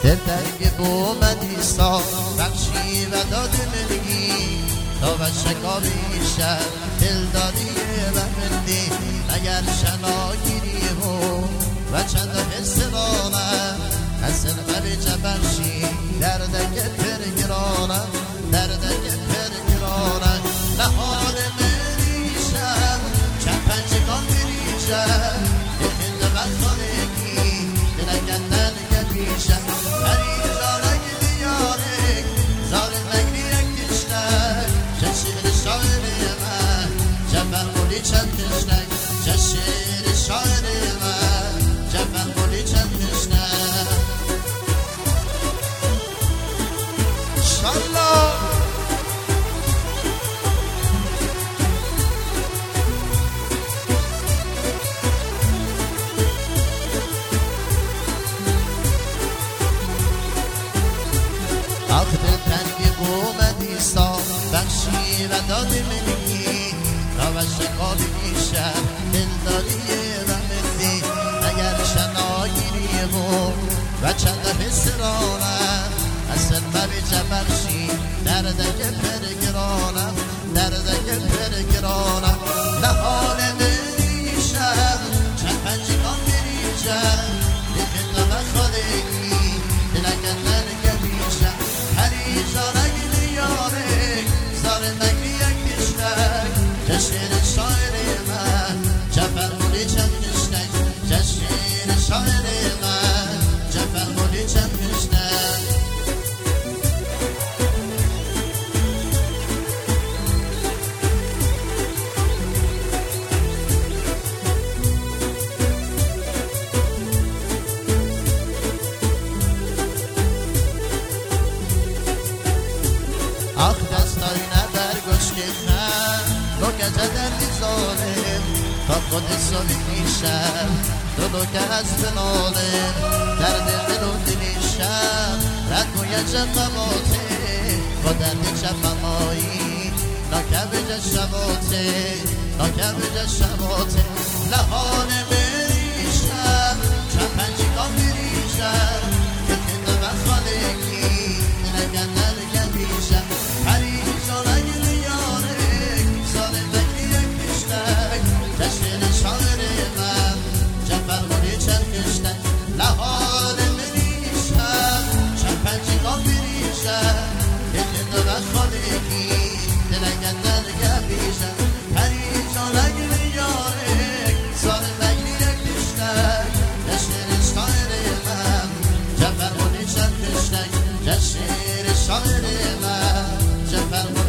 دلتنگ اومدی سا بخشی و دادی ملگی تا و شکاوی شد دل دادی بمندی اگر شناگیری و چند حس رانه حسن قبی جبرشی دردک پرگرانه دردک پرگرانه نهار مریشم چپنجگان بریشم یکند بخانگی دلگندن گبیشم پریزارک دیارک زارن مگریک کشنک چشیر شاعر من جبر قولی چند کشنک چشیر شاعر من جبر قولی چند کشنک شالله بخشی و دادی منی تا و شکابی میشم دلداری رمزی اگر شناگیری و چند حس رانم اصل مبی جبرشی دردک پرگرانم دردک پرگرانم نهال بریشم چند پنجگان بریشم بکن و خالگی دلگندن گبیشم پریزانک دیاره زارن مگریک کشنک جشیر شاعر من جفر مولی چند کشنک جشیر شاعر من جفر مولی چند کشنک آخ دستای نبر گوش کشم تو گجه دردی ظالم تا خود سالی میشم تو که هست بنالم درد دل و دلیشم رد مویه جفماته با درد جفمایی ناکبج شباته ناکبج شباته لحان بریشم چند پنجگان بریشم یکند و خالگی نگندن گبیشم پریزانک دیارک زارن مگریک کشنک جشیر شاعر من جفر مولی چند کشنک لحان بریشم چند پنجگان بریشم یکند و خالگی دلگندن گبیشم پریزانک دیارک زارن مگریک کشنک جشیر شاعر من جفر مولی چند کشنک جشیر شاعر من جفر